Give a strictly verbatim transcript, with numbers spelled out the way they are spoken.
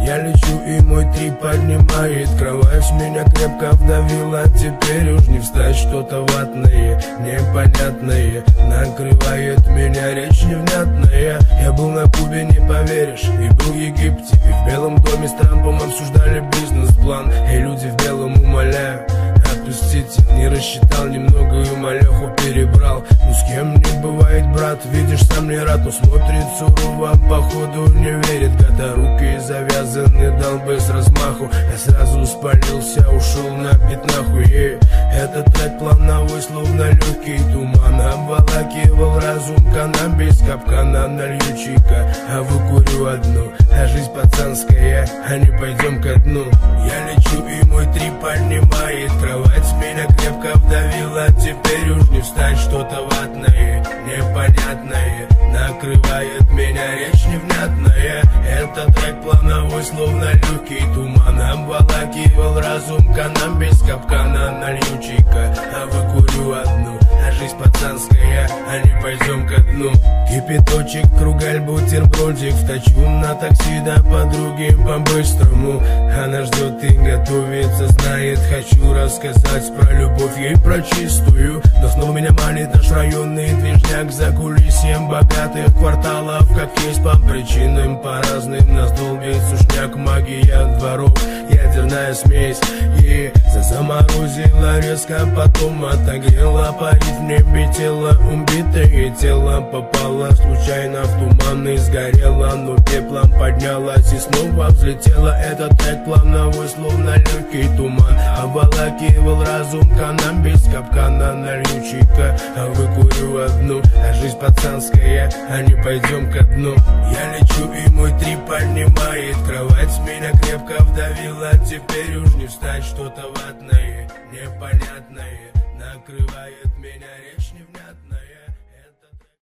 Я лечу, и мой трип поднимает кровать. Меня крепко вдавило, теперь уж не встать. Что-то ватное, непонятное накрывает меня, речь невнятная. Я был на Кубе, не поверишь, и был в Египте, и в Белом доме с Трампом обсуждали бизнес-план. И люди в белом, умоляю, отпустите. Не рассчитал немного и малеху перебрал. Ну с кем не бывает, брат, видишь, сам не рад. Но смотрит сурово, походу не верит. Когда руки завязаны, дал бы с размаху. Я сразу спалился, ушел на пятнаху. И этот трек плановой, словно легкий туман, обволакивал разум, каннабис, капкана, налью чика, а выкурю одну. А жизнь пацанская, а не пойдем ко дну. Я лечу, и мой трип поднимает кровать. Меня крепко вдавило, теперь уж не встать. Что-то ватное, непонятное накрывает меня, речь невнятная. Этот трек плановой, словно легкий туман, обволакивал разум, каннабис, капкана, налью чика, а выкурю одну. А жизнь пацанская, а не пойдем ко дну. Кипяточек, кругаль, бутербродик, вточу на такси до подруги по-быстрому. Она ждет и готовится, знает, хочу рассказать про любовь ей, про чистую. Но снова меня манит наш районный движняк за кулисьем богатых кварталов. Как есть по причинам, по разным нас долбит сушняк, магия дворов, ядерная смесь. И заморозила резко, потом отогрела, парит в небе тело, убитое тело попало случайно в туман и сгорело, но пеплом поднялась и снова взлетела. Этот трек плановой, словно легкий туман, обволакивал разум, каннабис, капкана, налью чика, а выкурю одну. А жизнь пацанская, а не пойдем ко дну. Я лечу, и мой трип поднимает кровать. Меня крепко вдавило, теперь уж не встать. Что-то ватное, непонятное накрывает меня, речь невнятная.